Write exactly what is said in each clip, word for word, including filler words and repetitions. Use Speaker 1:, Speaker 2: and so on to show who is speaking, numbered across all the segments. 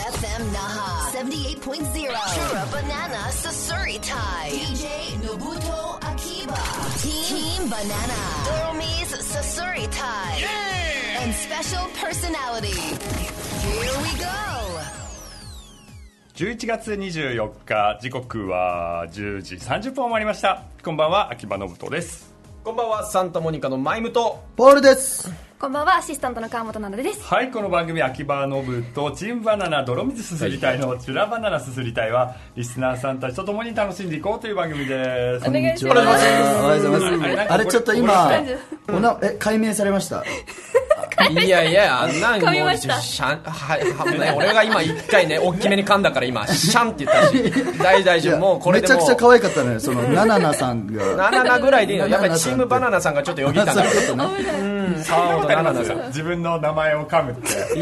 Speaker 1: エフエム Naha セブンティエイトポイントゼロ Chura Banana Sasuritai ディージェー Nobuto Akiba Team Banana Doromis Sasuritai and special personality. Here we go.
Speaker 2: じゅういちがつにじゅうよっか、時刻はじゅうじさんじゅっぷんを回りました。こんばんは、秋葉信人です。
Speaker 3: こんばんは、サンタモニカのマイムと
Speaker 4: ポールです。
Speaker 5: こんばんは、アシスタントの川本奈々です。
Speaker 2: はい、この番組秋葉信人チームバナナ泥水すすり隊のチュラバナナすすり隊はリスナーさんたちと共に楽しんでいこうという番組です。
Speaker 5: お願いします。
Speaker 4: おはようございます。あれちょっと今おなえ解明されました。
Speaker 3: いやいや、あんなんもうシャン、はいはね、俺が今一回ね大きめに噛んだから今シャンって言ったし、大大丈夫。もうこれでも
Speaker 4: めちゃくちゃ可愛かったのよ。そのナナナさんが
Speaker 3: ナナナぐらいでいいの。やっぱりチームバナナさんがちょっとよぎったから。
Speaker 4: そういうことね。
Speaker 3: うん、川本ナナナさん。
Speaker 2: 自分の名前を噛むって。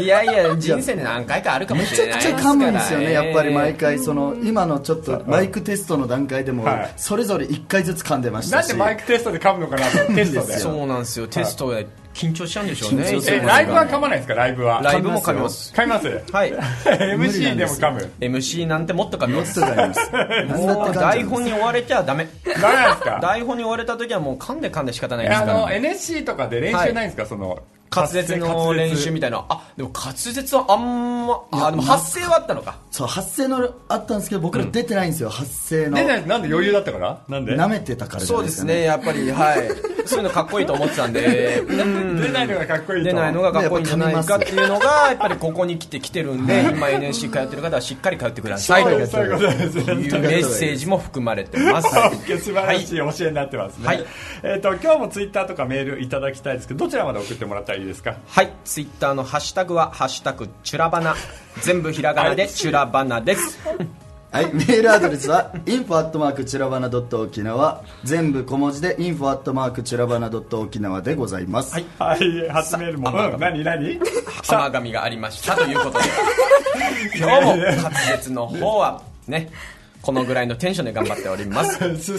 Speaker 3: いやいや、人生で何回かあるかもしれない。
Speaker 4: めちゃくちゃ噛むんですよね。やっぱり毎回その今のちょっとマイクテストの段階でもそれぞれ一回ずつ噛んでましたし。
Speaker 2: なんでマイクテストで噛むのかなと。テストで。
Speaker 3: そうなんですよ。テストで緊張しちゃうんでしょうね。
Speaker 2: え、ライブは噛まないですか？ライブは。
Speaker 3: ライブも噛みます。
Speaker 2: 噛みます。
Speaker 3: はい。
Speaker 2: エムシー でも噛む。
Speaker 3: エムシー なんてもっと噛みます。
Speaker 4: も
Speaker 3: う台本に追われちゃダメ。
Speaker 2: ダメなんですか？
Speaker 3: 台本に追われた時はもう噛んで噛んで仕方ないですから。
Speaker 2: あの エヌエスシー とかで練習ないんですか？その
Speaker 3: 滑舌の練習みたいな。あ、でも滑舌はあんま、あ、でも発声はあったのか。
Speaker 4: そう、発声のあったんですけど僕ら出てないんですよ。発声の。
Speaker 2: 出てない。なんで余裕だったから？なんで？
Speaker 4: 舐めてたからじゃないですかね。
Speaker 3: そうですね、やっぱりはい。そういうのかっこいいと思ってたんで、
Speaker 2: 出ないのがかっこいいと。
Speaker 3: 出ないのがかっこいいんじゃないかっていうのがやっぱりここに来て来てるんで、今 エヌエスシー 通ってる方はしっかり通ってくださいというメッセージも含まれてます。
Speaker 2: 素晴らしい教えになってますね。はい。えっと今日もツイッターとかメールいただきたいですけど、どちらまで送ってもらったらいいですか？
Speaker 3: はい。ツイッターのハッシュタグはハッシュタグチュラバナ、全部ひらがなでチュラバナです。
Speaker 4: はい、メールアドレスは インフォ アットマーク チュラバナ ドット 沖縄、全部小文字で インフォ アットマーク チュラバナ ドット 沖縄でございます。
Speaker 2: はい、はい、初メールも、うん、何何
Speaker 3: 甘噛みがありましたということで今日も滑舌の方はねこのぐらいのテンションで頑張っております。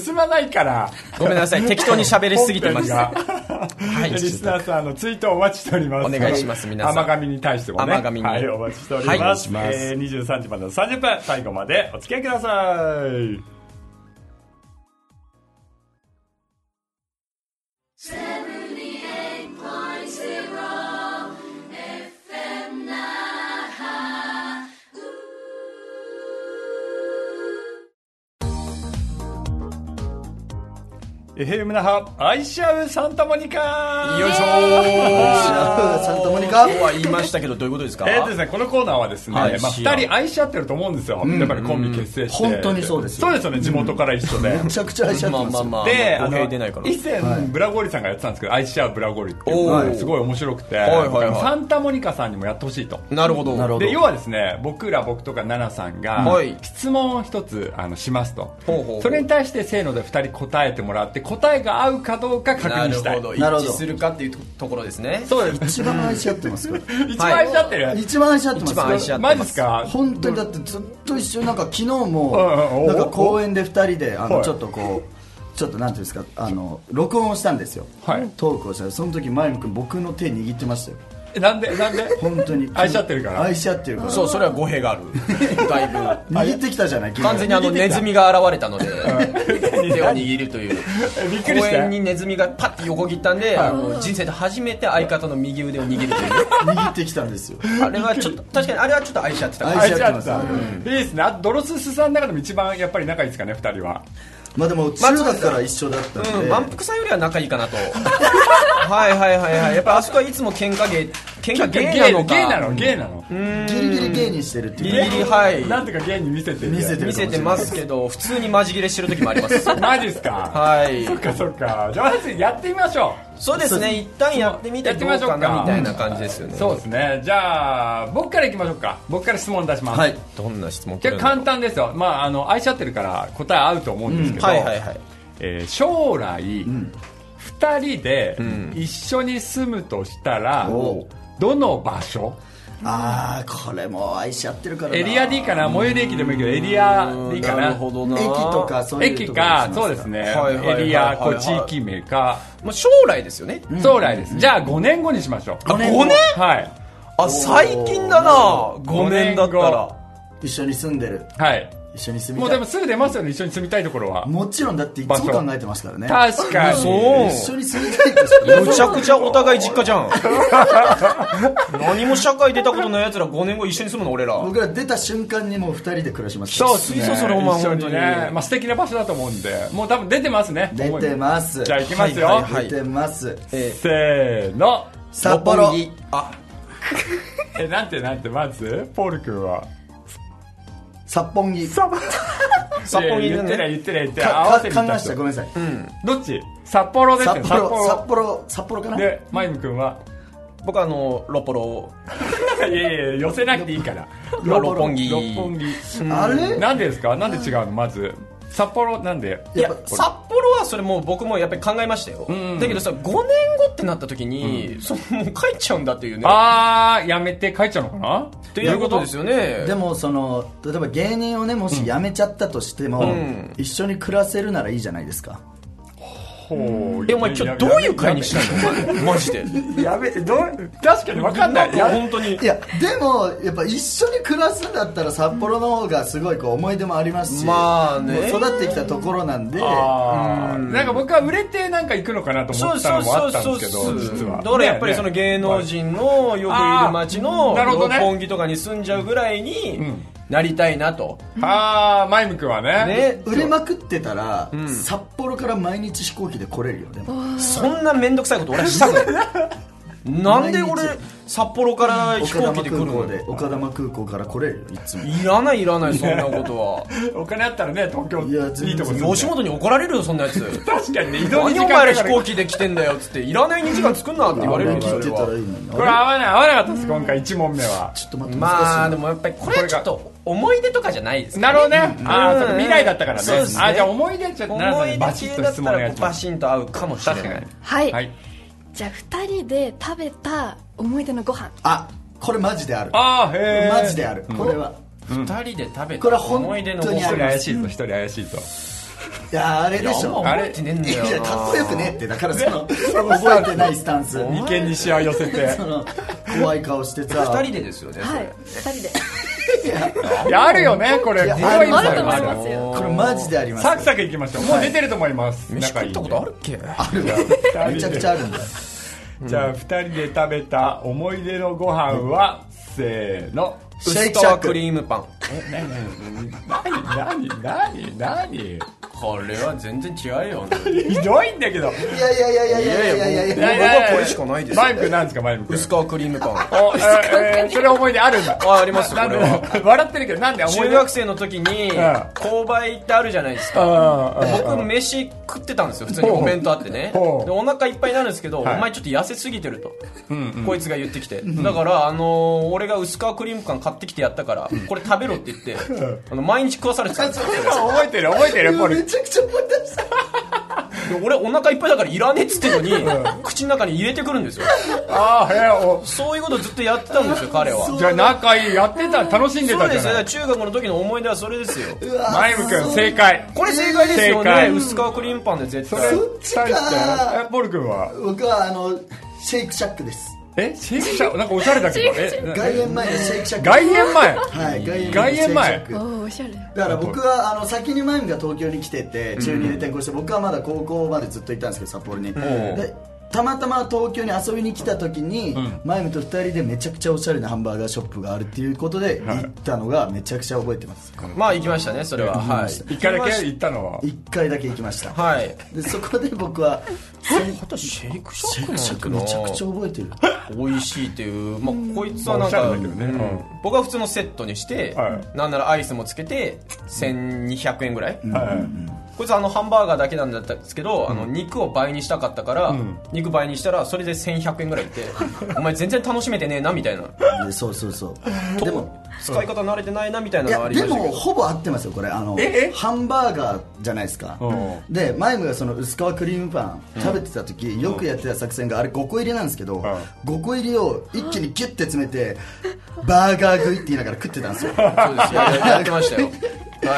Speaker 2: 進まないから
Speaker 3: ごめんなさい、適当に喋りすぎてました。
Speaker 2: はい、リスナーさんのツイートお待ちしております。
Speaker 3: お願いします。皆さん
Speaker 2: 甘噛みに対してもね、
Speaker 3: 甘噛みに、
Speaker 2: はい、お待ちしております。はい、えー、にじゅうさんじまでのさんじゅっぷん、最後までお付き合いください。エフエム 那覇愛し合うサンタモニカ。
Speaker 3: よいしょー。
Speaker 4: サンタモニカ
Speaker 3: は言いましたけどどういうことですか？
Speaker 2: えーとですね、このコーナーはですね、まあ、ふたり愛し合ってると思うんですよ。だからコンビ結成して、
Speaker 4: 本当にそうですよ。
Speaker 2: そうですよね、地元から一緒で
Speaker 4: めちゃくちゃ愛し合ってますよ。
Speaker 3: まあまあまあ、
Speaker 2: で、あの以前ブラゴリさんがやってたんですけど、愛し合うブラゴリっていうのがすごい面白くて、サンタモニカさんにもやってほしいと。
Speaker 3: なるほど。
Speaker 2: で、要はですね、僕ら僕とかナナさんが質問を一つあのしますと、それに対してせーのでふたり答えてもらって、答えが合うかどうか確認したい。
Speaker 3: なるほど、一致するかっていうところですね。
Speaker 2: そうです。
Speaker 4: 一番愛し合ってますから
Speaker 2: 一番愛し合ってる、
Speaker 4: 一番愛し合ってます。
Speaker 3: 一番愛し合って
Speaker 2: ます。マジですか？
Speaker 4: 本当にだってずっと一緒に、なんか昨日もなんか公園でふたりであのちょっとこうちょっとなんていうんですか、あの録音をしたんですよ。トークをしたらその時前野君僕の手握ってましたよ。
Speaker 2: なんでなんで
Speaker 4: 本当に
Speaker 2: 愛し合ってるから
Speaker 4: 愛し合ってるから。
Speaker 3: そう、それは語弊がある。だいぶ
Speaker 4: 握ってきたじゃない。
Speaker 3: 完全にあのネズミが現れたので手を握るという。
Speaker 2: びっくりした。
Speaker 3: 公園にネズミがパッて横切ったんで、あの人生で初めて相方の右腕を握るという。
Speaker 4: 握ってきたんですよ。
Speaker 3: あれはちょっと確かにあれはちょっと愛し合ってた。
Speaker 2: 愛し合ってた。いいですね。ドロススさんの中でも一番やっぱり仲いいですかね、ふたりは。
Speaker 4: まあでも中学から一緒だったんで、
Speaker 3: うん、満腹さんよりは仲いいかなと。はいはいはいはい。やっぱあそこはいつも喧嘩芸、喧嘩芸なのか。
Speaker 2: 芸なの芸なの。
Speaker 4: ギリギリ芸にしてるっていう。
Speaker 3: ギリギリ、はい。
Speaker 2: なんとか芸に見せて
Speaker 4: 見せて
Speaker 3: 見せてますけど、普通にマジ切れしてる時もあります。
Speaker 2: マジですか？
Speaker 3: はい。
Speaker 2: そっかそっか。じゃあまずやってみましょう。
Speaker 3: そうですね。一旦やってみてどうかなみたいな感じですよね。
Speaker 2: そうですね。じゃあ僕からいきましょうか。僕から質問出します。
Speaker 4: はい。
Speaker 3: どんな質問？
Speaker 2: じゃあ簡単ですよ。まああの愛し合ってるから答え合うと思うんですけど。
Speaker 3: はいはいはい。
Speaker 2: えー、将来、うん、ふたりで一緒に住むとしたら、うん、どの場所？
Speaker 4: ああ、これも愛し合ってるからな。
Speaker 2: エリアでいいかな、最寄り駅でもいいけどエリアでいいかな。
Speaker 3: なるほどな。
Speaker 4: 駅とかそういうとこ
Speaker 2: 駅か、そうですね、はいはいはいはい、エリア、こう地域名か、
Speaker 3: まあ、将来ですよね、
Speaker 2: うん、将来です、うん、じゃあごねんごにしましょう。
Speaker 3: ごねんご？
Speaker 2: はい。
Speaker 3: あ、最近だな。ごねんだったら
Speaker 4: 一緒に住んでる、
Speaker 2: はい、
Speaker 4: 一緒に住みたい。
Speaker 2: もうでもすぐ出ますよね、一緒に住みたいところは。
Speaker 4: もちろん、だっていつも考えてますからね。
Speaker 2: 確かに。
Speaker 3: そう。
Speaker 4: 一緒に住みたいって
Speaker 3: むちゃくちゃお互い実家じゃん。何も社会出たことない奴らごねんご一緒に住むの俺ら。
Speaker 4: 僕ら出た瞬間にもうふたりで暮らします。
Speaker 2: そうですね。
Speaker 3: それお前
Speaker 2: 一緒にね、まあ素敵な場所だと思うんで、もう多分出てますね。
Speaker 4: 出てます。
Speaker 2: じゃあ行きますよ。
Speaker 4: はいはいはい、出てます。
Speaker 2: えー、せーの。
Speaker 4: 札幌。
Speaker 3: あ。
Speaker 2: え、なんてなんて、まずポール君は
Speaker 4: 札幌木。
Speaker 3: 札幌木
Speaker 2: 言ってない言ってない言ってない。
Speaker 4: 合わせてみました。ごめんなさい。
Speaker 2: うん。どっち？札幌ですね。
Speaker 4: 札幌札幌札幌かな。
Speaker 2: で、マイム君は
Speaker 3: 僕はあのロポロ。
Speaker 2: いやいや寄せなくていいから。
Speaker 3: 六本木。
Speaker 2: 六本木。
Speaker 4: あれ？
Speaker 2: なんでですか？なんで違うの？まず。札幌なんで。
Speaker 3: いや札幌はそれもう僕もやっぱり考えましたよ、うん、だけどさごねんごってなった時に、うん、そのもう帰っちゃうんだっていうね。
Speaker 2: あーやめて帰っちゃうのかな
Speaker 3: っていうことですよね。
Speaker 4: でもその例えば芸人をねもし辞めちゃったとしても、うん、一緒に暮らせるならいいじゃないですか。
Speaker 3: え、お前今日どういう会にしたいのお前マジで
Speaker 2: やべど確かに分かんない。いや
Speaker 4: 本当に。いやでもやっぱ一緒に暮らすんだったら札幌の方がすごいこう思い出もありますし、
Speaker 3: まあね、
Speaker 4: 育ってきたところなんで、
Speaker 2: あうんなんか僕は売れてなんか行くのかなと思ったのもあったんですけど、実は
Speaker 3: だからやっぱりその芸能人のよくいる街の六本木とかに住んじゃうぐらいになりたいなと。
Speaker 2: ああマイム君はね
Speaker 4: ね売れまくってたら、うん、札幌から毎日飛行機で来れるよ。でも
Speaker 3: そんな面倒くさいこと俺はしたくないなんで俺札幌から飛行機で来るの？
Speaker 4: 岡玉空港から来れるよいつも。
Speaker 3: いらないいらないそんなことは。
Speaker 2: お金あったらね東京いやいいとこ住んで
Speaker 3: 吉本に怒られるよそんなやつ。
Speaker 2: 確かにね移動に時間かかる。
Speaker 3: 何お前ら飛行機で来てんだよっつっていらないにじかん作んなって言われるよ。それは
Speaker 2: これ合わない合わなかったです今回いち問目は。
Speaker 4: ちょっと待って
Speaker 3: まあでもやっぱりこれはちょっと思い出とかじゃないですかね。
Speaker 2: なるほどね。ああ未来だったからね。あじゃあ思い出ちょっと
Speaker 3: 思い出系だったらバシンと合うかもしれない。
Speaker 5: はいじゃあふたりで食べた思い出のご飯。
Speaker 4: あこれマジである。
Speaker 2: あへ
Speaker 4: マジである。これは
Speaker 3: ふたりで食べた思い出のご飯。
Speaker 2: 一人怪しいと一人怪しいと。
Speaker 4: いやあれでしょ。
Speaker 3: あれってねんだよな。
Speaker 4: いやかっこよくねってだからその覚えてないスタンス。
Speaker 2: 眉間にシワ寄せて
Speaker 4: その怖い顔してさ。
Speaker 3: ふたりでですよね。
Speaker 5: はいふたりで。
Speaker 2: いやあるよねこれ。
Speaker 5: あるあると思いますよ。
Speaker 4: これマジであります。
Speaker 2: サクサクいきましょう。もう出てると思います。
Speaker 3: 飯食ったことあるっけ？
Speaker 4: あるわ。めちゃくちゃあるんだ。
Speaker 2: じゃあふたりで食べた思い出のご飯はせーの
Speaker 3: 薄皮クリームパン。
Speaker 2: え何何何何何
Speaker 3: これは全然違うよ。
Speaker 2: ひどいんだけど。
Speaker 4: いやいやいやいやいやいやいやいや
Speaker 3: 僕はこれしかないですよ。
Speaker 2: マイム君なんですかマイム君。
Speaker 3: 薄皮クリームパン。
Speaker 2: おえーそれ思い出あるんだ。
Speaker 3: あありますよこれ
Speaker 2: は。笑ってるけどなんで思い出。
Speaker 3: 中学生の時に購買ってあるじゃないですか。僕飯食ってたんですよ普通にお弁当あってね。でお腹いっぱいになるんですけどお前ちょっと痩せすぎてるとこいつが言ってきてだからあの俺が薄皮クリームパン買ってきてやったからこれ食べろって言ってあの毎日食わされてたんですよ。
Speaker 2: 覚えてる覚えてるポル。
Speaker 4: めちゃくちゃ覚えてました。
Speaker 3: 俺お腹いっぱいだからいらねえっつってのに口の中に入れてくるんですよ。
Speaker 2: ああへえ。
Speaker 3: そういうことずっとやってたんですよ彼は。
Speaker 2: じゃあ仲いいやってた楽しんでたじゃない。
Speaker 3: そうですよ中学の時の思い出はそれですよ。
Speaker 2: マイム君正解。
Speaker 3: これ正解ですよね。薄皮クリームパンで絶対。
Speaker 4: そっちか。
Speaker 2: えポル君は。
Speaker 4: 僕はあのシェイクシャックです。
Speaker 2: えシェイクシャックなんかおしゃれだけどえ
Speaker 4: 外苑前のシェイクシャック。
Speaker 2: 外苑前
Speaker 4: はい
Speaker 2: 外苑前。
Speaker 5: おおしゃれ。
Speaker 4: だから僕はあの先にマイムが東京に来てて中にで転校して僕はまだ高校までずっといたんですけど札幌に。でたまたま東京に遊びに来た時に、うん、マイムとふたりでめちゃくちゃおしゃれなハンバーガーショップがあるっていうことで行ったのがめちゃくちゃ覚えてます、
Speaker 3: はい、まあ行きましたねそれは、はい、
Speaker 2: いっかいだけ行ったのは
Speaker 4: 一回だけ行きました、
Speaker 3: はい、
Speaker 4: でそこで僕は
Speaker 3: シェイクシャック
Speaker 4: シェイクシャックめちゃくちゃ覚えてる
Speaker 3: 美味しいっていう、まあ、こいつはなんか、ねうん、僕は普通のセットにして、はい、なんならアイスもつけてせんにひゃくえんぐらい、うんはいこいつはあのハンバーガーだけなんだったんですけど、うん、あの肉を倍にしたかったから、うん、肉倍にしたらそれでせんひゃくえんぐらいってお前全然楽しめてねえなみたいな
Speaker 4: そうそうそう
Speaker 3: でも使い方慣れてないなみたいなのがありましたけど
Speaker 4: でもほぼ合ってますよこれあのハンバーガーじゃないですか、うん、でマイムがその薄皮クリームパン食べてた時、うん、よくやってた作戦があれごこ入りなんですけど、うん、ごこ入りを一気にギュッて詰めてバーガー食いって言いながら食ってたんですよ
Speaker 3: そうですやってましたよはい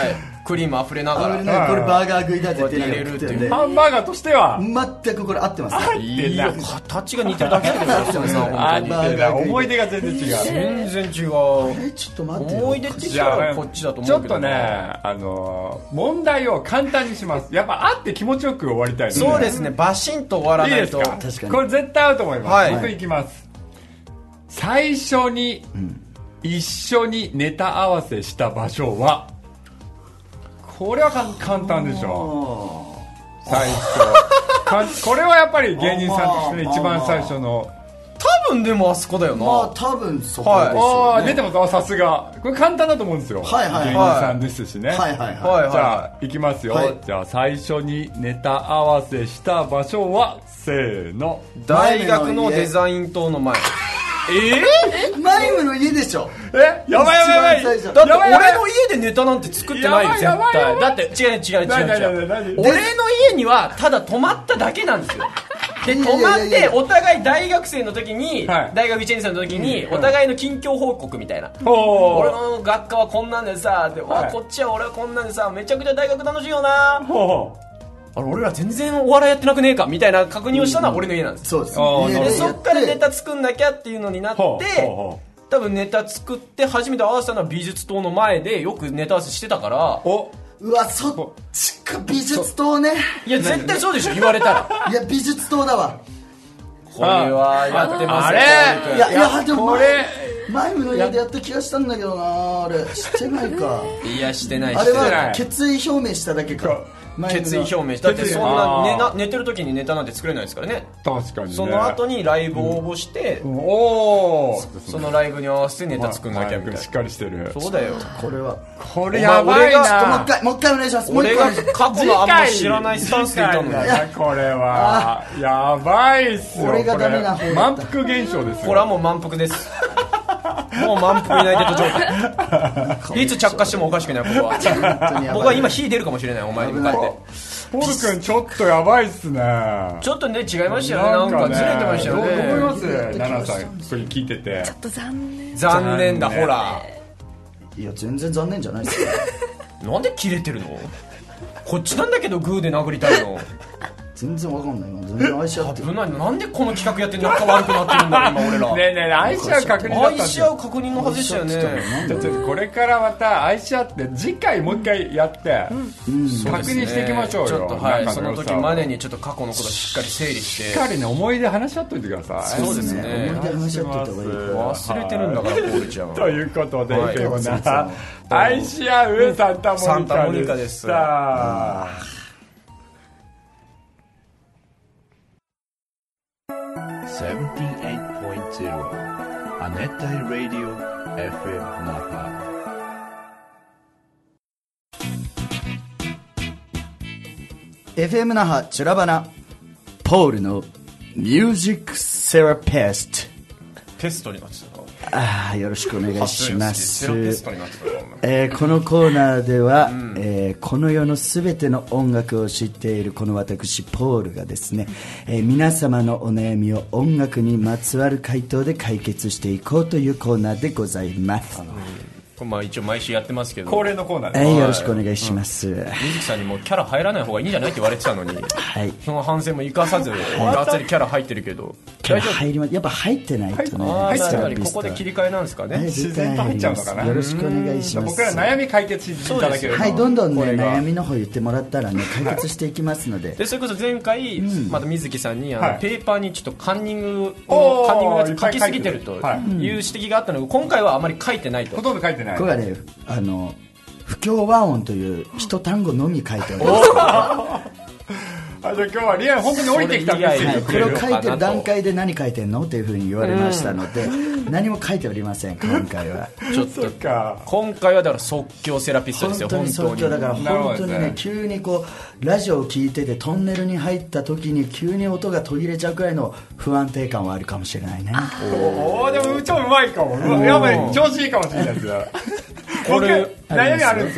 Speaker 3: クリーム溢れながら、
Speaker 4: ね、これバーガー食いだって
Speaker 3: 入れるっていう、
Speaker 2: ハンバーガーとしては
Speaker 4: 全くこれ合ってますね。
Speaker 3: いや形が似てるだけだけど
Speaker 2: あ似てる思い出が全然違う
Speaker 3: 全然違う。
Speaker 4: えちょっと待って
Speaker 3: 思い出って言ったらこっちだと思うけど、
Speaker 2: ちょっとねあの問題を簡単にします。やっぱ会って気持ちよく終わりたいので、
Speaker 3: そうですね、バシンと終わらないと。
Speaker 2: いいですか。これ絶対合うと思います、はい、僕いきます。最初に一緒にネタ合わせした場所は、これは簡単でしょう。最初これはやっぱり芸人さんとして、ね、一番最初の
Speaker 3: 多分でもあそこだよな。
Speaker 4: まあ多分そこですよ、ね、
Speaker 2: 出てます。さすがこれ簡単だと思うんですよ、
Speaker 4: はいはいはい、
Speaker 2: 芸人さんですしね。
Speaker 4: はいはいはい、
Speaker 2: じゃあいきますよ、はい、じゃあ最初にネタ合わせした場所はせーの、
Speaker 3: 大学のデザイン棟の前。
Speaker 4: えー、マイムの家でしょ。
Speaker 2: えやばいやばいやばい。
Speaker 3: だって俺の家でネタなんて作ってないよ絶対。だって違う違う違う違う、俺の家にはただ泊まっただけなんですよ。で泊まってお互い大学生の時に、はい、大学いちねん生の時にお互いの近況報告みたいな、うん、俺の学科はこんなんでさで、はい、こっちは俺はこんなんでさめちゃくちゃ大学楽しいよな、ほうあれ俺ら全然お笑いやってなくねえかみたいな確認をしたのは俺の家なんです、
Speaker 4: うん、そうです。
Speaker 3: でそっからネタ作んなきゃっていうのになって、多分ネタ作って初めて合わせたのは美術棟の前でよくネタ合わせしてたから。お
Speaker 4: うわそっちか美術棟ね。
Speaker 3: いや絶対そうでしょ言われたら。
Speaker 4: いや美術棟だわ。
Speaker 3: これはやってます
Speaker 2: あれ
Speaker 4: いやいやでもこれ前の家でやった気がしたんだけどな。あれしてないか。
Speaker 3: いやしてない。
Speaker 4: あれは決意表明しただけか。
Speaker 3: 決意表明した。だってそんな寝な寝てる時にネタなんて作れないですからね。
Speaker 2: 確かにね。
Speaker 3: その後にライブ応募して、うん、
Speaker 2: おお
Speaker 3: そのライブに合わせてネタ作んなきゃみたいな。
Speaker 2: しっかりしてる。
Speaker 3: そうだよ。
Speaker 4: これは
Speaker 2: これやばいな。
Speaker 4: もう一回もう一回お願いします。
Speaker 3: 俺が過去のあんま知らないスタンスでいたのに。
Speaker 2: これはやばいっすよ。
Speaker 4: 俺がダメな方。
Speaker 2: 満腹現象ですよ。
Speaker 3: これはもう満腹です。もう満腹いないデッド状態。いつ着火してもおかしくないここは。僕は今火出るかもしれないお前に向かって。
Speaker 2: ポール君ちょっとやばいっすね。
Speaker 3: ちょっとね違いましたよね。なんかずれてましたよね。
Speaker 2: どう思いますナナさんそれ聞いてて。
Speaker 5: ちょっと残念。
Speaker 3: 残念だほら。
Speaker 4: いや全然残念じゃないですよ。
Speaker 3: なんで切れてるの。こっちなんだけどグーで殴りたいの。
Speaker 4: 全然わかんない。全然愛し合ってる。
Speaker 3: 危ない。なんでこの企画やって仲悪くなってるんだろ今俺ら。
Speaker 2: ねえねえ愛し合う確認だったんですよ。
Speaker 3: 愛し合う確認のはずでしたよね。
Speaker 2: これからまた愛し合って次回もう一回やって、うん、確認していきましょうよ。
Speaker 3: ちょっとはいその時までにちょっと過去のことしっかり整理して
Speaker 2: しっかりね思い出話し合っといてください。
Speaker 3: そうですね。
Speaker 4: 思い出話し合っといた方がいい。
Speaker 3: 忘れてるんだからポールちゃん。
Speaker 2: ということで今日な愛し合うサンタモニカでした。
Speaker 6: セブンティーエイトポイントゼロ 亜熱帯ラディオ エフエム 那覇。
Speaker 4: エフエム 那覇チュラバナポールのミュージックセラピスト。
Speaker 3: テストになってた。
Speaker 4: あよろしくお願いします。えー、このコーナーでは、うん、えー、この世のすべての音楽を知っているこの私ポールがですね、えー、皆様のお悩みを音楽にまつわる回答で解決していこうというコーナーでございます。
Speaker 3: まあ一応毎週やってますけど
Speaker 2: 恒例のコーナーで、
Speaker 4: えー、よろしくお願いします、うん、
Speaker 3: 水木さんにもキャラ入らない方がいいんじゃないって言われてたのに、
Speaker 4: はい、
Speaker 3: その反省も生かさずがっつりキャラ入ってるけど
Speaker 4: キャラ入りまやっぱ入ってないとね。
Speaker 3: ああここで切り替えなんですかね。
Speaker 2: 自然と入っちゃうのかな。
Speaker 4: よろしくお願いします。
Speaker 2: 僕ら悩み解決していただける
Speaker 4: はいどんどんね悩みの方言ってもらったらね解決していきますので。
Speaker 3: でそれこそ前回、うん、また水木さんにあの、はい、ペーパーにちょっとカンニングをカンニングが書きすぎてるという指摘があったので今回はあまり書いてないと。
Speaker 2: ほとんど書いてない。
Speaker 4: これがねあの不協和音という一単語のみ書いております。
Speaker 2: あじゃあ今日はリアル本当に降りてきたんですよ、はい、
Speaker 4: これを書いてる段階で何書いてんのというふうに言われましたので、うん、何も書いておりません今回は。
Speaker 3: ちょっと今回はだから即興セラピストですよ。
Speaker 4: 本当に即興だから本当にね急にこうラジオを聞いててトンネルに入った時に急に音が途切れちゃうくらいの不安定感はあるかもしれないね。
Speaker 2: おおでも超うまいかも。やばい調子いいかもしれないですよ。僕悩みあるんですよ。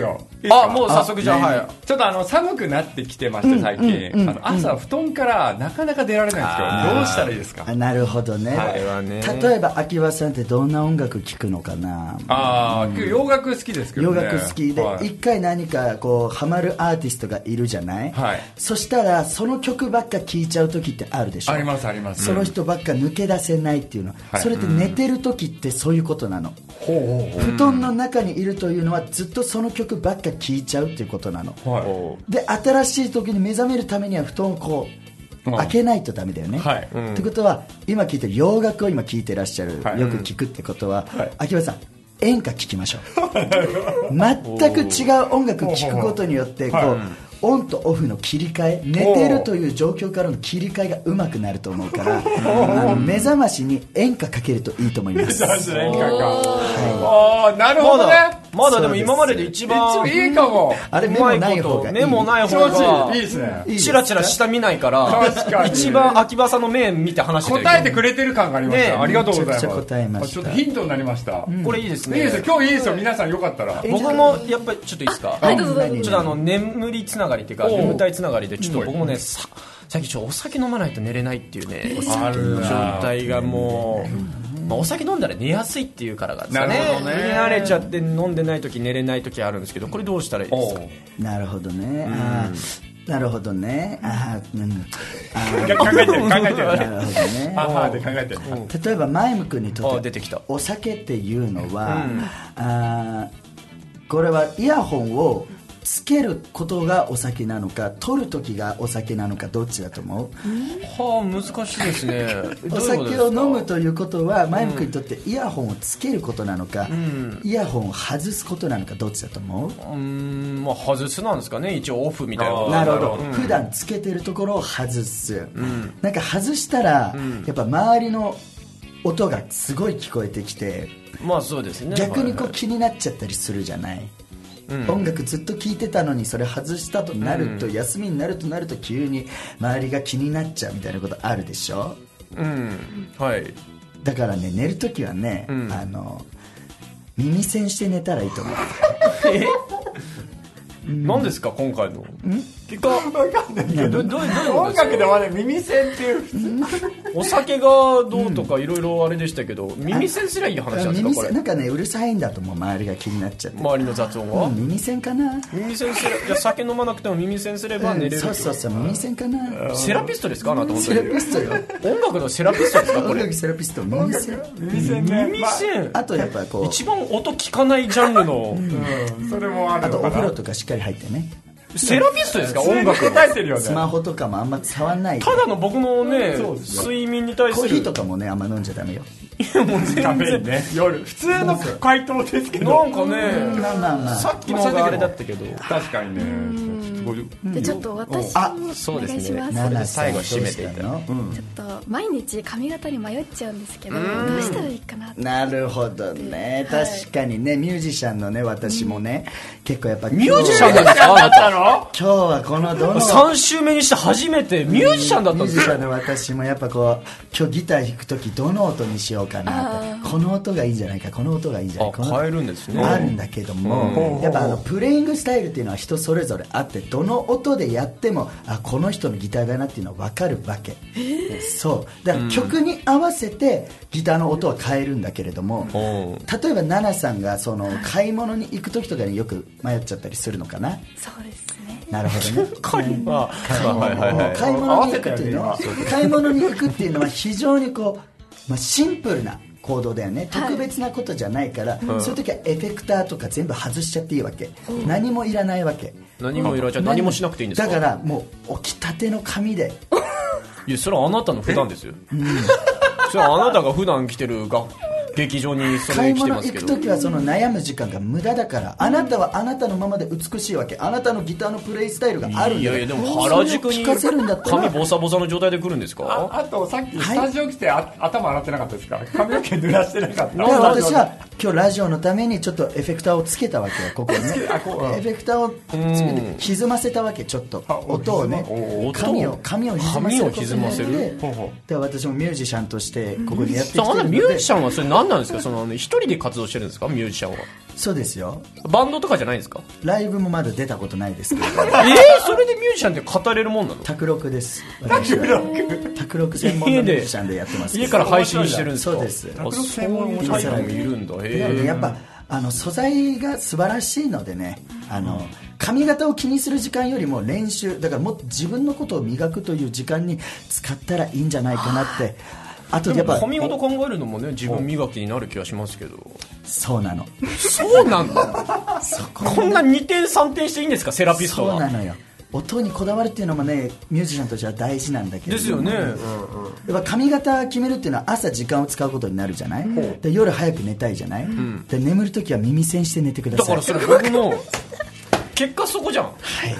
Speaker 3: あ、もう早速じゃあ、はい。
Speaker 2: ちょっとあの寒くなってきてまして最近、うんうん、あの朝布団からなかなか出られないんですけど、どうしたらいいですか？
Speaker 4: あ、なるほどね、はい、ね例えば秋葉さんってどんな音楽聴くのかな？
Speaker 2: あ、うん、洋楽好きですけどね。
Speaker 4: 洋楽好きで、はい、一回何かこうハマるアーティストがいるじゃない、はい、そしたらその曲ばっか聴いちゃう時ってあるでしょ？
Speaker 2: ありますあります。
Speaker 4: その人ばっか抜け出せないっていうの、はい、それって寝てる時ってそういうことなの、うん、布団の中にいるというのはずっとその曲ばっか聴いちゃうっていうことなの、はい、で新しい時に目覚めるためには布団をこう開けないとダメだよね、はい、うん、ってことは今聴いてる洋楽を今聴いてらっしゃる、はい、よく聴くってことは、はい、秋葉さん演歌聴きましょう全く違う音楽聴くことによってこう、はい、オンとオフの切り替え、寝てるという状況からの切り替えがうまくなると思うからあの目覚ましに演歌かけるといいと思います。
Speaker 2: 目覚まし演歌か、はい、あ、なるほどね。
Speaker 3: まだでも今までで一番
Speaker 2: いいかも。
Speaker 4: あれ目もない方がいい。
Speaker 3: 目もない方が
Speaker 2: いいですね。
Speaker 3: チラチラ下見ないから一番秋葉さんの目見て話してる。
Speaker 2: 答えてくれてる感がありました、ね、ありがとうございます。
Speaker 4: めちゃくちゃ答えました。
Speaker 2: ちょっとヒントになりました、うん、
Speaker 3: これいいですね。
Speaker 2: いいですよ、今日いいですよ。皆さんよかったら
Speaker 3: 僕もやっぱりちょっといいですか？はい、どうぞ。ちょっとあの眠りつながりっていうか眠たいつながりでちょっと僕もね、さ最近ちょっとお酒飲まないと寝れないっていうね、ある状態がもう、まあ、お酒飲んだら寝やすいっていうからがですかね。寝慣れちゃって飲んでない時寝れない時あるんですけど、これどうしたらいいですか？
Speaker 4: なるほどね、あ、なるほどね、あ、うん、
Speaker 2: あ考えてる考えてる、なるほどね、あで考えてる。
Speaker 4: 例えばマイム君にとって
Speaker 3: 出てきた
Speaker 4: お酒っていうのは、うん、あこれはイヤホンをつけることがお酒なのか、取る時がお酒なのか、どっちだと思う？
Speaker 3: はあ、難しいですね。
Speaker 4: お酒を飲むということはマイム君にとってイヤホンをつけることなのか、うん、イヤホンを外すことなのか、どっちだと思う？う
Speaker 3: ーん、まあ、外すなんですかね。一応オフみたいなこと。
Speaker 4: なるほど、うん、普段つけてるところを外す、うん、なんか外したら、うん、やっぱ周りの音がすごい聞こえてきて、
Speaker 3: まあそうですね、
Speaker 4: 逆にこう気になっちゃったりするじゃない、うん、音楽ずっと聴いてたのにそれ外したとなると、うん、休みになるとなると急に周りが気になっちゃうみたいなことあるでしょ、
Speaker 3: うん、はい。
Speaker 4: だからね、寝るときはね、うん、あの耳栓して寝たらいいと思う。
Speaker 3: え何ですか今回の結果分
Speaker 2: かんないけど、どういう音楽ではね、耳栓っていう
Speaker 3: お酒がどうとかいろいろあれでしたけど、うん、耳栓すりゃいい話なんですかこれ？
Speaker 4: なんかね、うるさいんだと思う、周りが気になっちゃって、
Speaker 3: 周りの雑音が、
Speaker 4: うん、耳栓かな。
Speaker 3: 耳栓すれじゃ酒飲まなくても耳栓すれば寝れる、うん、
Speaker 4: そうそうそう、耳栓かな。
Speaker 3: セラピストですかあなた？
Speaker 4: セラピストよ。
Speaker 3: 音楽のセラピストですかこれ？
Speaker 4: 音楽セラピスト、耳栓、
Speaker 2: 耳栓ね、
Speaker 3: 耳栓、
Speaker 4: まあ、あとやっぱこう
Speaker 3: 一番音聞かないジャンルの、
Speaker 2: うん、それもあるのかな。
Speaker 4: あとお風呂とかしっかり入ってね。
Speaker 3: セラピストですか音楽
Speaker 2: 答えてるよね。
Speaker 4: スマホとかもあんま触んない。
Speaker 3: ただの僕のね、睡眠に対する
Speaker 4: コーヒーとかもね、あんま飲んじゃダメよ。
Speaker 3: いやもう全然
Speaker 2: カフェインね、夜普通の回答ですけど、
Speaker 3: なんかね、
Speaker 4: まあまあまあ、
Speaker 3: さっきのがあれだったけど、
Speaker 2: 確かにね。
Speaker 5: でちょっと私もお願いします。
Speaker 3: 最後締めていたの、
Speaker 5: うん、ちょっと毎日髪型に迷っちゃうんですけど、どうしたらいいかなって。
Speaker 4: なるほどね、確かにね、ミュージシャンのね、私もね、結構やっぱ
Speaker 3: ミュージシャンだったの？
Speaker 4: 今日はこのどの
Speaker 3: さん週目にして初めてミュージシャンだったんですよ。
Speaker 4: ミュージシャンの私もやっぱこう、今日ギター弾くときどの音にしようかなって、この音がいいんじゃないか、この音がいいんじゃないか、
Speaker 3: 変えるんですね。
Speaker 4: あるんだけども、やっぱあのプレイングスタイルっていうのは人それぞれあって、どの音でやってもあこの人のギターだなっていうのは分かるわけ、えー、そうだから曲に合わせてギターの音は変えるんだけれども、うん、例えばナナさんがその買い物に行く時とかによく迷っちゃったりするのかな。
Speaker 5: そうですね。
Speaker 4: なるほどね。
Speaker 3: 買い物
Speaker 4: に行くっていうのは買い物に行くっていうのは非常にこう、まあ、シンプルな行動だよね。特別なことじゃないから、はい、そういう時はエフェクターとか全部外しちゃっていいわけ、うん、何もいらないわけ。
Speaker 3: 何もいらない、じゃあ何もしなくていいんですか？
Speaker 4: だからもう起きたての紙で
Speaker 3: いやそれはあなたの普段ですよ、うん、それはあなたが普段来てるが劇場にそれ来てますけど、
Speaker 4: 買い物行く時はその悩む時間が無駄だから、あなたはあなたのままで美しいわけ。あなたのギターのプレイスタイルがあるんだ。
Speaker 3: いやいやでも原宿に髪ボサボサの状態で来るんですか？
Speaker 2: あ, あとさっきスタジオ来て、はい、頭洗ってなかったですか？髪の毛濡らしてなかった。
Speaker 4: 私は今日ラジオのためにちょっとエフェクターをつけたわけよ、ここにね。エフェクターをつけて歪ませたわけ、ちょっと音をね、髪を髪を歪ませることによって、で私もミュージシャンとしてここにやってきてるので。
Speaker 3: ミュージシャンはそれ何何なんですか、その一人で活動してるんですか、ミュージシャンは。
Speaker 4: そうですよ。
Speaker 3: バンドとかじゃないんですか。
Speaker 4: ライブもまだ出たことないですけど。
Speaker 3: えー、それでミュージシャンって語れるもんなの。
Speaker 4: 卓録です。
Speaker 2: 卓録
Speaker 4: 卓録専門のミュージシャンでやってます。
Speaker 3: 家から配信してるんですか。
Speaker 4: そうです。
Speaker 3: 卓録専門のタイプもいるんだ。へえ。
Speaker 4: やっぱあの素材が素晴らしいのでね、あの髪型を気にする時間よりも練習だから、もっと自分のことを磨くという時間に使ったらいいんじゃないかなって。あとやっぱ
Speaker 3: 髪型考えるのもね、自分磨きになる気がしますけど。
Speaker 4: そうなの。
Speaker 3: そうなんだ。こんなにてんさんてんしていいんですか、セラピストは。
Speaker 4: そうなのよ。音にこだわるっていうのもね、ミュージシャンとしては大事なんだけど
Speaker 3: ですよね、うんうん、
Speaker 4: やっぱ髪型決めるっていうのは朝時間を使うことになるじゃない、うん、で夜早く寝たいじゃない、うん、で眠るときは耳栓して寝てください。
Speaker 3: だからそれ僕の結果そこじゃん、はい、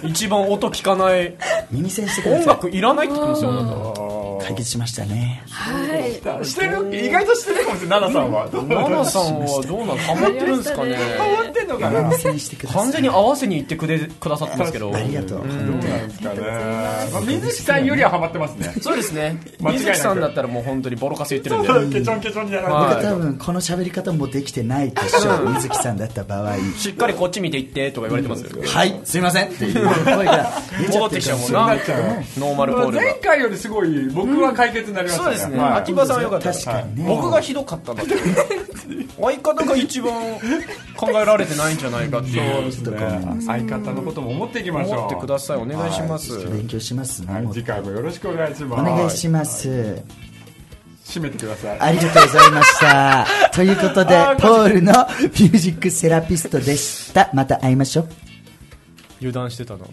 Speaker 3: 一番音聞かない
Speaker 4: 耳栓してください。
Speaker 3: 音楽いらないって言ってますよ、あなた。
Speaker 4: 解決しましたね。
Speaker 2: はい。してる、意外としてるかもしれない。ナナさんは。
Speaker 3: ナナさんはどうなの、ハマってるんですかね。
Speaker 2: ハマってんのかな。
Speaker 3: 完全に合わせに行ってくれくださってますけど。
Speaker 4: ありがとう。どう
Speaker 2: なんですかね。まあ、水木さんよりはハマってますね。
Speaker 3: そうですね。水木さんだったらもう本当にボロカス言ってるんで。
Speaker 2: ケチョンケチョンじゃない。
Speaker 4: 僕多分この喋り方もできてないでしょう。水木さんだった場合。
Speaker 3: しっかりこっち見ていってとか言われてますよ。
Speaker 4: はい、すいませんっていう声が
Speaker 3: 戻ってきちゃうもんな。ノーマルポールが。
Speaker 2: 前回よりすごい僕は解決になりました。
Speaker 3: そうですね、はい、秋葉さんは良かったです。
Speaker 4: 確かにね、
Speaker 3: 僕がひどかったんだって相方が一番考えられてないんじゃないかっていう。
Speaker 2: そうですね、相方のことも思っていきましょう。
Speaker 3: 思ってください、お願いします、
Speaker 4: はい、勉強しますね、はい、
Speaker 2: 次回もよろしくお願いします。
Speaker 4: お願いします。
Speaker 2: 締めてください。
Speaker 4: ありがとうございましたということでポールのミュージックセラピストでした。また会いましょう。
Speaker 3: 油断してたな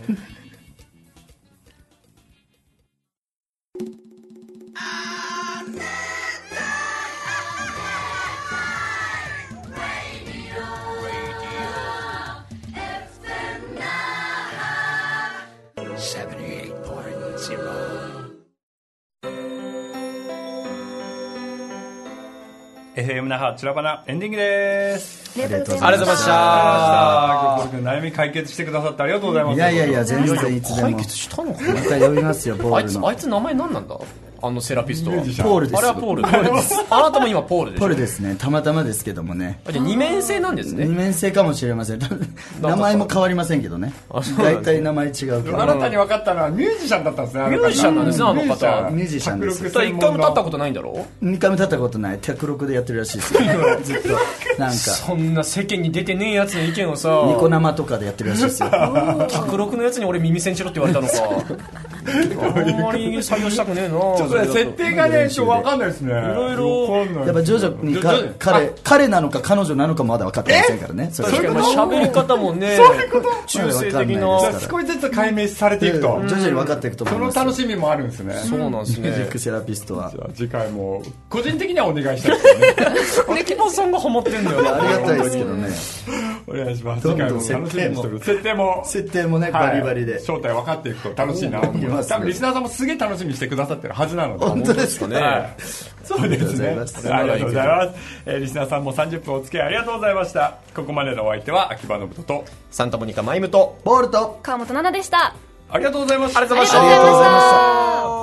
Speaker 2: エフエム 那覇チュラバナエンディングです。
Speaker 5: ありがとうござい
Speaker 3: ました。ありがとうございました。
Speaker 2: ポール君悩み解決してくださってありがとうございます。
Speaker 4: いやいやいや、全然いつでも
Speaker 3: 解決したのかな。
Speaker 4: また呼びますよ、ポールの。
Speaker 3: あいつ、あいつ名前何なんだ、あのセラピストは。
Speaker 4: ポールです。
Speaker 3: あれはポール。ポールです。あなたも今ポールでしょ。
Speaker 4: ポールですね。たまたまですけどもね。
Speaker 3: じゃあ二面性なんですね。
Speaker 4: 二面性かもしれません。名前も変わりませんけどね。大体名前違うけど。
Speaker 2: あなたに分かったのはミュージシャンだったんですね。
Speaker 3: ミュージシャンなんですね、あの方。
Speaker 4: ミュージシャンです。
Speaker 3: 一回も立ったことないんだろう。
Speaker 4: 二回も立ったことない。卓録でやってるらしいですよ。ずっとなんか
Speaker 3: そんな世間に出てねえやつの意見をさ、
Speaker 4: ニコ生とかでやってるらしいですよ。
Speaker 3: 卓録のやつに俺耳栓しろって言われたのか。あんまり採用したくねえな。ちょ
Speaker 2: っとね、設定がね、ちょっと分かんないですね。い
Speaker 3: ろいろ
Speaker 4: やっぱ徐々にか彼彼なのか彼女なのかまだ分かってませんからね。
Speaker 3: 確かに喋り方もね、中性的な。
Speaker 2: 少しずつ解明されていくと
Speaker 4: 徐々に分かっていくと思います。
Speaker 2: その楽しみもあるんですね。
Speaker 3: そうなんですね。
Speaker 4: ミュージックセラピストは。
Speaker 2: じゃあ次回も個人的にはお願いしたいですね。
Speaker 3: ネキバさんがハマってんだよな。
Speaker 4: ありがたいですけどね。
Speaker 2: お願いします。次回も楽しみにしてる。設定も
Speaker 4: 設定もねバリバリで
Speaker 2: 正体分かっていくと楽しいなと思います。多分リスナーさんもすげえ楽しみにしてくださってるはずなので。
Speaker 4: 本当ですかね。
Speaker 2: そうですね。ありがとうございます。えー、リスナーさんもさんじゅっぷんお付き合いありがとうございました。ここまでのお相手は秋葉信人と
Speaker 3: サンタモニカマイムと
Speaker 4: ボールと
Speaker 5: 川本奈々でした。
Speaker 2: ありがとうございました。
Speaker 3: ありがとうございました。